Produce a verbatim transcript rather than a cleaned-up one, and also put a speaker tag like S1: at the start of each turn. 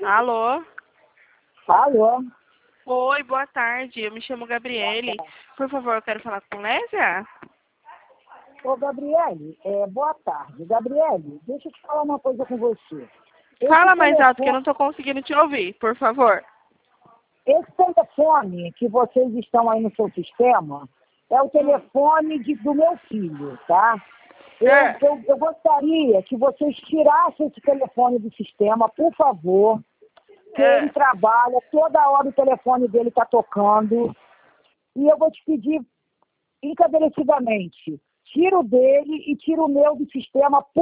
S1: Alô?
S2: Alô?
S1: Oi, boa tarde. Eu me chamo Gabriele. Por favor, eu quero falar com Lésia.
S2: Ô, Gabriele, é, boa tarde. Gabriele, deixa eu te falar uma coisa com você. Esse
S1: Fala mais alto que eu
S2: telefone,
S1: não estou conseguindo te ouvir, por favor.
S2: esse telefone que vocês estão aí no seu sistema é o telefone de- do meu filho, tá? Eu,
S1: É.
S2: eu, eu gostaria que vocês tirassem esse telefone do sistema, por favor, que ele
S1: É.
S2: trabalha, toda hora o telefone dele está tocando. E eu vou te pedir encarecidamente, tira o dele e tira o meu do sistema, por